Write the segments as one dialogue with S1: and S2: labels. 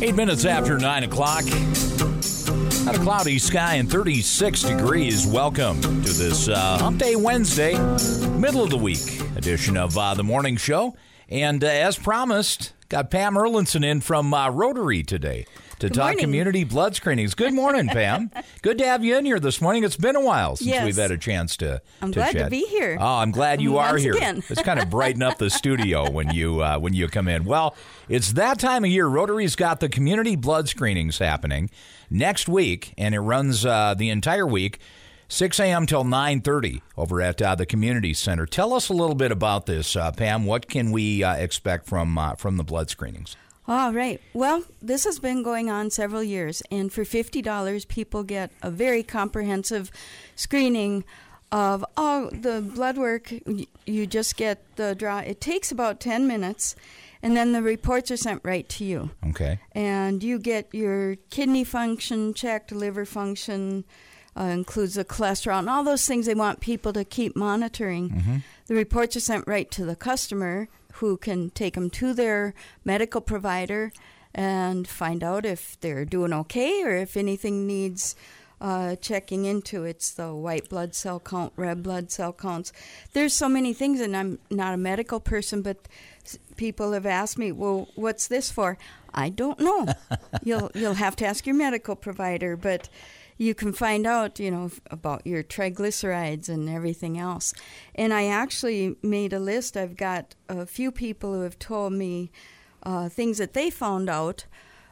S1: 8 minutes after 9 o'clock. Got a cloudy sky and 36 degrees. Welcome to this Hump Day Wednesday, middle of the week edition of the morning show. And as promised, got Pam Erlinson in from Rotary today to talk community blood screenings. Good morning, Pam. Good to have you in here this morning. It's been a while since we've had a chance to
S2: I'm glad
S1: chat.
S2: to be here.
S1: Oh, I'm glad you are here.
S2: Again.
S1: It's kind of brighten up the studio when you come in. Well, it's that time of year. Rotary's got the community blood screenings happening next week, and it runs the entire week, 6 a.m. till 9:30 over at the community center. Tell us a little bit about this, Pam. What can we expect from the blood screenings?
S2: All right. Well, this has been going on several years, and for $50, people get a very comprehensive screening of all the blood work. You just get the draw. It takes about 10 minutes, and then the reports are sent right to you.
S1: Okay.
S2: And you get your kidney function checked, liver function, includes the cholesterol, and all those things they want people to keep monitoring. Mm-hmm. The reports are sent right to the customer, who can take them to their medical provider and find out if they're doing okay or if anything needs checking into. It's the white blood cell count, red blood cell counts. There's so many things, and I'm not a medical person, but people have asked me, well, what's this for? I don't know. You'll have to ask your medical provider, but you can find out, about your triglycerides and everything else. And I actually made a list. I've got a few people who have told me things that they found out,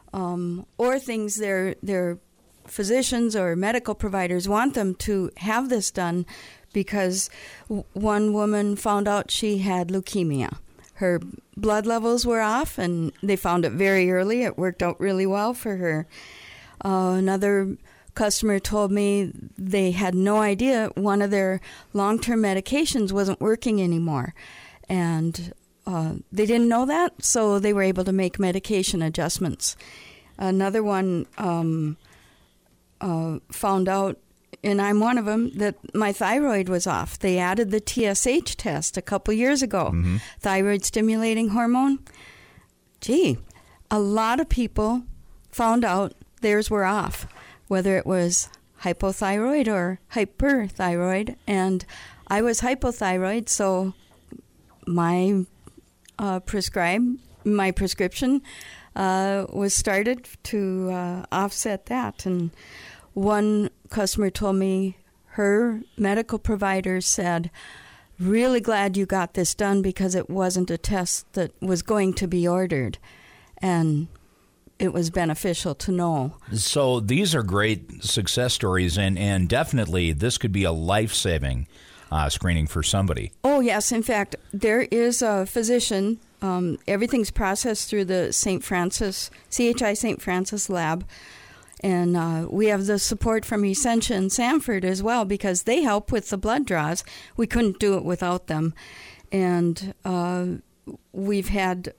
S2: or things their physicians or medical providers want them to have this done, because one woman found out she had leukemia. Her blood levels were off, and they found it very early. It worked out really well for her. Another customer told me they had no idea one of their long-term medications wasn't working anymore. And they didn't know that, so they were able to make medication adjustments. Another one found out, and I'm one of them, that my thyroid was off. They added the TSH test a couple years ago, thyroid stimulating hormone. Gee, a lot of people found out theirs were off, whether it was hypothyroid or hyperthyroid. And I was hypothyroid, so my prescription was started to offset that. And one customer told me her medical provider said, really glad you got this done, because it wasn't a test that was going to be ordered. And it was beneficial to know.
S1: So these are great success stories, and definitely this could be a life-saving screening for somebody.
S2: Oh, yes. In fact, there is a physician. Everything's processed through the CHI St. Francis lab. And we have the support from Essentia and Sanford as well, because they help with the blood draws. We couldn't do it without them. And we've had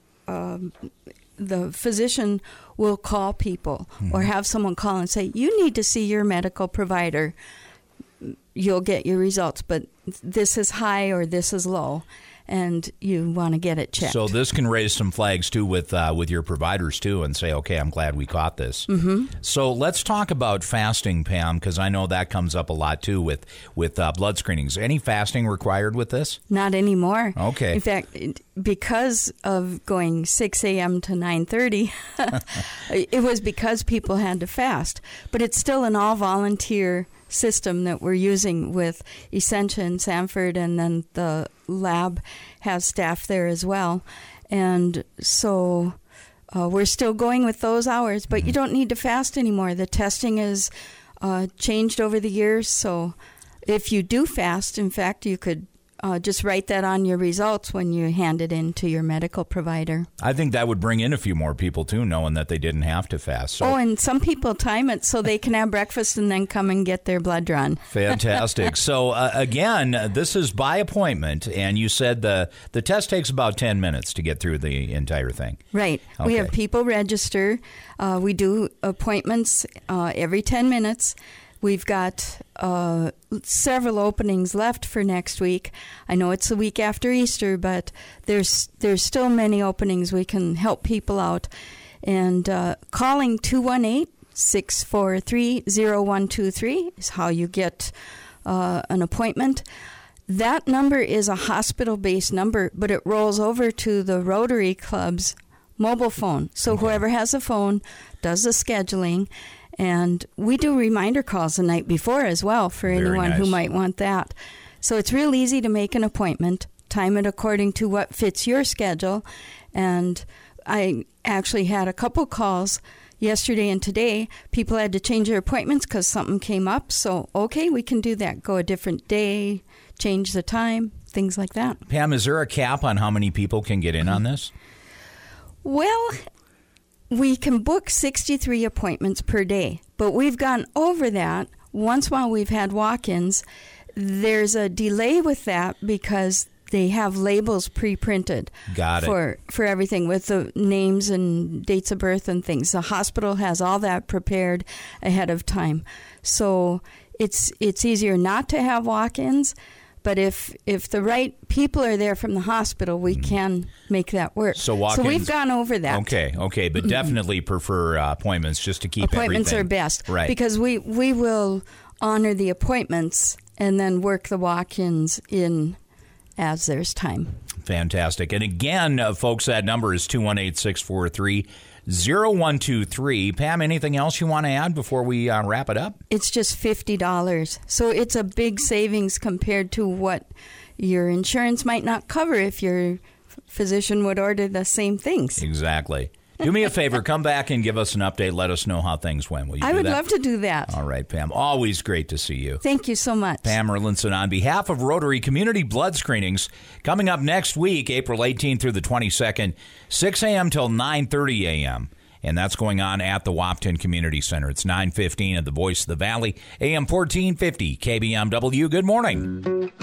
S2: the physician will call people or have someone call and say, you need to see your medical provider. You'll get your results, but this is high or this is low, and you want to get it checked.
S1: So this can raise some flags, too, with your providers, too, and say, okay, I'm glad we caught this. Mm-hmm. So let's talk about fasting, Pam, because I know that comes up a lot, too, with blood screenings. Any fasting required with this?
S2: Not anymore.
S1: Okay.
S2: In fact, because of going 6 a.m. to 9:30, it was because people had to fast. But it's still an all-volunteer system that we're using with Essentia and Sanford, and then the lab has staff there as well. And so we're still going with those hours, but you don't need to fast anymore. The testing has changed over the years, so if you do fast, in fact, you could just write that on your results when you hand it in to your medical provider.
S1: I think that would bring in a few more people, too, knowing that they didn't have to fast. So.
S2: Oh, and some people time it so they can have breakfast and then come and get their blood drawn.
S1: Fantastic. So, again, this is by appointment, and you said the test takes about 10 minutes to get through the entire thing.
S2: Right.
S1: Okay.
S2: We have people register. We do appointments every 10 minutes. We've got several openings left for next week. I know it's the week after Easter, but there's still many openings. We can help people out. And calling 218-643-0123 is how you get an appointment. That number is a hospital-based number, but it rolls over to the Rotary Club's mobile phone. So whoever has a phone does the scheduling, and we do reminder calls the night before as well for anyone who might want that. So it's real easy to make an appointment, time it according to what fits your schedule. And I actually had a couple calls yesterday and today. People had to change their appointments because something came up. So, okay, we can do that. Go a different day, change the time, things like that.
S1: Pam, is there a cap on how many people can get in on this?
S2: Well, we can book 63 appointments per day, but we've gone over that once while we've had walk-ins. There's a delay with that because they have labels pre-printed for everything with the names and dates of birth and things. The hospital has all that prepared ahead of time. So it's easier not to have walk-ins, but if the right people are there from the hospital, we can make that work.
S1: So walk-ins,
S2: we've gone over that.
S1: Okay, but definitely prefer appointments just to keep
S2: appointments
S1: everything.
S2: Are best,
S1: right? Because
S2: we will honor the appointments and then work the walk-ins in as there's time.
S1: Fantastic. And again, folks, that number is 218-643-0123. Pam, anything else you want to add before we wrap it up?
S2: It's just $50. So it's a big savings compared to what your insurance might not cover if your physician would order the same things.
S1: Exactly. Do me a favor, come back and give us an update. Let us know how things went. Will you do that?
S2: I would love to do that.
S1: All right, Pam. Always great to see you.
S2: Thank you so much.
S1: Pam Erlinson on behalf of Rotary Community Blood Screenings. Coming up next week, April 18th through the 22nd, 6 a.m. till 9:30 a.m. And that's going on at the Wahpeton Community Center. It's 9:15 at the Voice of the Valley, AM 1450, KBMW. Good morning.